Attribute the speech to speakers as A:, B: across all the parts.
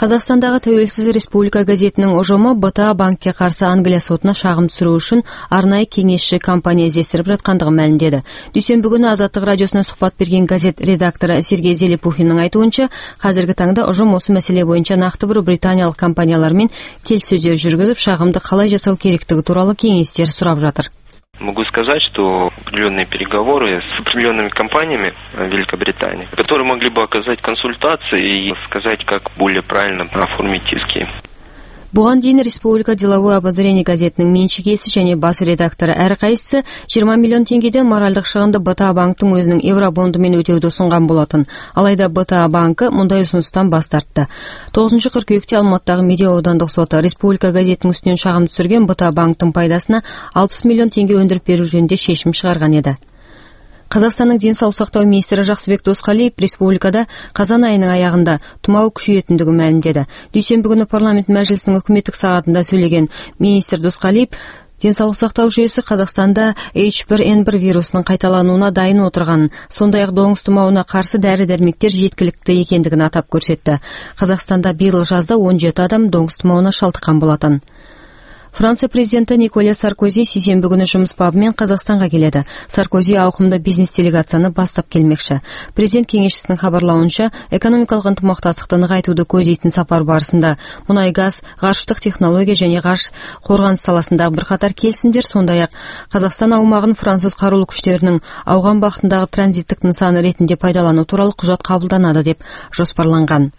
A: Қазақстандағы Тәуелсіз Республика газетінің ұжымы БТА банкке қарсы Англия сотына шағым түсіру үшін арнайы кеңесші компания іздестіріп жатқандығын мәлімдеді. Дүйсенбі күні Азаттық радиосына сұхбат берген газет редакторы Сергей Зелепухиннің айтуынша, қазіргі таңда ұжым осы мәселе бойынша нақты бір британиялық компаниялармен келіссөздер жүргізіп, шағымды қалай жасау керектігі туралы кеңестер сұрап жатыр.
B: Могу сказать, что определенные переговоры с определенными компаниями Великобритании, которые могли бы оказать консультации и сказать, как более правильно оформить иски.
A: Бұған дейін Республика деловое обозрение газетінің меншік иесі және бас редакторы әрқайсысы 20 миллион теңгеден моральдық шығынды БТА банктың өзінің евробондымен өтеуді ұсынған болатын. Алайда БТА банкі мұндай ұсыныстан бас тартты. 9 қыркүйекте Алматыдағы Медеу аудандық соты Республика газетінің үстінен шағым түсірген БТА банктың пайдасына 60 миллион теңге өндіріп беру жөнінде шешім шығарған еді. Қазақстанның денсаулық сақтау министрі Жақсыбек Досқалиев республикада қазан айының аяғында тұмау күшейетіндігін мәлімдеді. Дүйсенбі күні парламент мәжілісінің үкіметтік сағатында сөйлеген министр Досқалиев, денсаулық сақтау жүйесі Қазақстанда H1N1 вирусының қайталануына дайын отырғанын, сондай-ақ доңыз тұмауына қарсы дәрі-дәрмектер жеткілікті екендігін атап көрсетті. Қазақстанда биыл жазда 17 адам доңыз тұмауына шалдыққан болатын. Франция президенті Николя Саркози сейсенбі күні жұмыс бабымен Қазақстанға келеді. Саркози ауқымды бизнес делегацияны бастап келмекші. Президент кеңесшісінің хабарлауынша, экономикалық ынтымақтастықты нығайтуды көздейтін сапар барысында мұнай-газ, ғарыштық технология және ғарыш қорғаныс саласындағы бірқатар келісімдер, сондай-ақ Қазақстан аумағын француз қарулы күштерінің ауған бағытындағы транзиттік нысаны ретінде пайдалану туралы құжат қабылданады деп жоспарланған.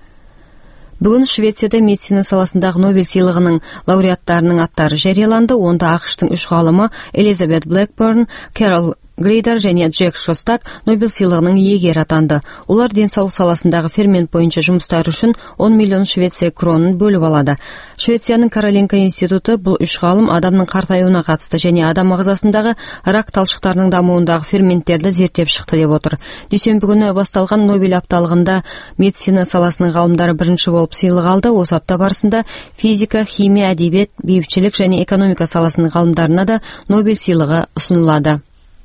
A: Бүгін Швецияда медицина саласындағы Нобель сыйлығының лауреаттарының аттары жарияланды. Онда ақш-тың 3 ғалымы Элизабет Блэкберн, Кэрол Грейдер және Джек Шостак Нобель сыйлығының иегері атанды. Олар денсаулық саласындағы фермент бойынша жұмыстар үшін 10 миллион Швеция кронын бөліп алады. Швецияның Каролинка институты бұл 3 ғалым адамның қартаюына қатысты және адам ағзасындағы рак талшықтарының дамуындағы ферменттерді зерттеп шықты деп отыр. Дүйсенбі күні басталған Нобель апталығында медицина саласының ғалымдары бірінші болып сыйлық алды. Осы апта барысында физика, химия, әдебиет, бейбітшілік және экономика саласының ғалымдарына да Нобель сыйлығы ұсынылады.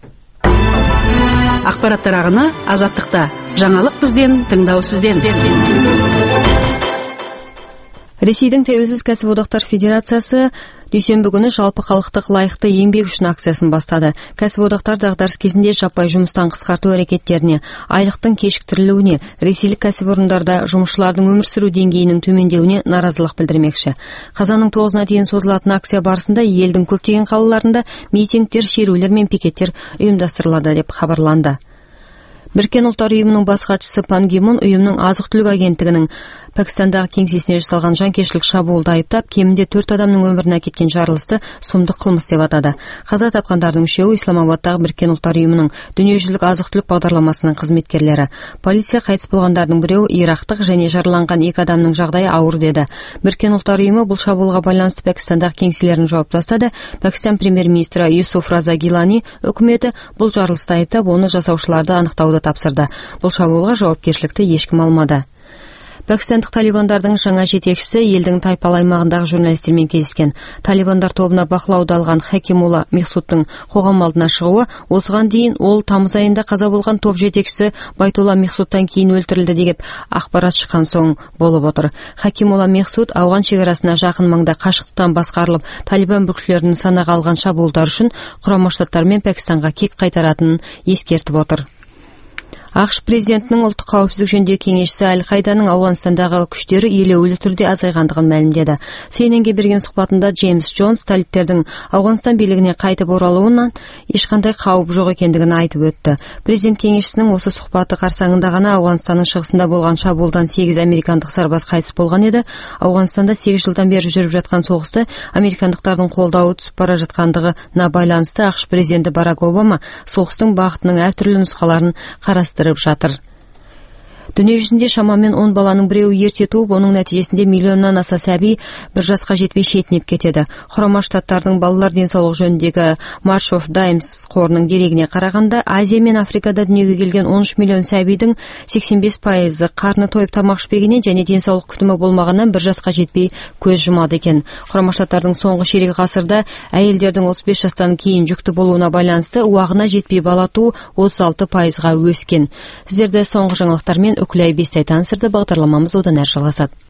C: Ақпараттар ағыны Азаттықта. Жаңалық бізден, тыңдау сізден.
A: Ресейдің Тәуелсіз кәсіподақтар федерациясы дүйсенбі күні жалпы халықтық лайықты еңбек үшін акциясын бастады. Кәсіподақтар дағдарыс кезінде жаппай жұмыстан қысқарту әрекеттеріне, айлықтың кешіктірілуіне, ресейлік кәсіпорындарда жұмысшылардың өмір сүру деңгейінің төмендеуіне наразылық білдірмекші. Қазанның 9-на дейін созылатын акция барысында елдің көптеген қалаларында митингтер, шерулер мен пикеттер ұйымдастырылады деп хабарланды. Біріккен ұлттар ұйымының бас хатшысы Пан Ги Мун ұйымның азық-түлік агенттігінің Пәкістандағы кеңсесіне жасалған жанкештілік шабуылды айыптап, кемінде 4 адамның өмірін әкеткен жарылысты сұмдық қылмыс деп атады. Қаза тапқандардың 3-еуі Исламабадтағы Біріккен ұлттар ұйымының дүниежүзілік азық-түлік бағдарламасының қызметкерлері. Полиция қайтыс болғандардың 1-еуі ирактық және жараланған 2 адамның жағдайы ауыр деді. Біріккен ұлттар ұйымы бұл шабуылға байланысты Пәкістандағы кеңселерін жауып тастады. Пәкістан премьер-министрі Юсуф Раза Гилани үкіметі бұл жарылысты айыптап, оны жасаушыларды анықтауды тапсырды. Бұл шабуылға жауапкершілікті ешкім алмады. Пәкістандық талибандардың жаңа жетекшісі елдің Тайпал аймағындағы журналистермен кездескен. Талибандар тобына бақылауды алған Хакимулла Мехсудтың қоғам алдына шығуы, осыған дейін ол тамыз айында қаза болған топ жетекшісі Байтулла Мехсудтан кейін өлтірілді деп ақпарат шыққан соң болып отыр. Хакимулла Мехсуд ауған шекарасына жақын маңда қашықтықтан басқарылып, талибан бүлікшілерінің нысанаға алған шабуылдар үшін Құрама Штаттар мен Пәкістанға кек қайтаратынын ескертіп отыр. ақш президентінің ұлттық қауіпсіздік жөніндегі кеңесшісі Аль-Қайданың Ауғанстандағы күштері елеулі түрде азайғандығын мәлімдеді. CNN-ге берген сұхбатында Джеймс Джонс талибтердің Ауғанстан билігіне қайтып оралуынан ешқандай қауіп жоқ екендігін айтып өтті. Президент кеңесшісінің осы сұхбаты қарсаңында ғана Ауғанстанның шығысында болған шабуылдан 8 американдық сарбаз қайтыс болған еді. Ауғанстанда 8 жылдан бері жүріп жатқан соғысты американдықтардың қолдауы түсіп бара жатқандығына байланысты ақш президенті Барак Обама соғыстың бағытының әртүрлі нұсқаларын қарастырып жатыр. Дүниежүзінде шамамен 10 баланың біреуі ерте туып, оның нәтижесінде миллионнан аса сәби 1 жасқа жетпей шетінеп кетеді. Құрама Штаттардың балалар денсаулық жөніндегі March of Dimes қорының дерегіне қарағанда, Азия мен Африкада дүниеге келген 13 миллион сәбидің 85% қарны тойып тамақ ішпегеннен және денсаулық күтімі болмағаннан 1 жасқа жетпей көз жұмады екен. Құрама Штаттардың соңғы ширек ғасырда әйелдердің 35 жастан кейін жүкті болуына байланысты уағына жетпей бала туу 36%-ға өскен. Сіздерді соңғы жаңалықтармен Үкілай Бестай таныстырды. Бағдарламамыз одан әрі жалғасады.